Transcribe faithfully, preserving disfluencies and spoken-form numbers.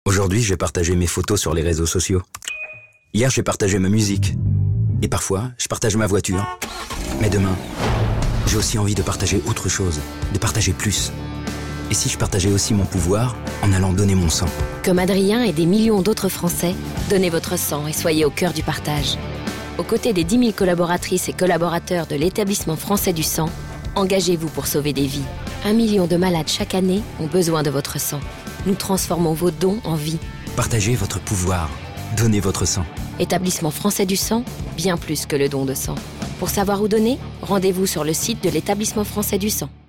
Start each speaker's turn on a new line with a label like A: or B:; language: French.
A: Aujourd'hui, j'ai partagé mes photos sur les réseaux sociaux. Hier, j'ai partagé ma musique. Et parfois, je partage ma voiture. Mais demain, j'ai aussi envie de partager autre chose, de partager plus. Et si je partageais aussi mon pouvoir en allant donner mon sang?
B: Comme Adrien et des millions d'autres Français, donnez votre sang et soyez au cœur du partage. Aux côtés des dix mille collaboratrices et collaborateurs de l'Établissement français du sang, engagez-vous pour sauver des vies. Un million de malades chaque année ont besoin de votre sang. Nous transformons vos dons en vie.
A: Partagez votre pouvoir. Donnez votre sang.
B: Établissement français du sang, bien plus que le don de sang. Pour savoir où donner, rendez-vous sur le site de l'Établissement français du sang.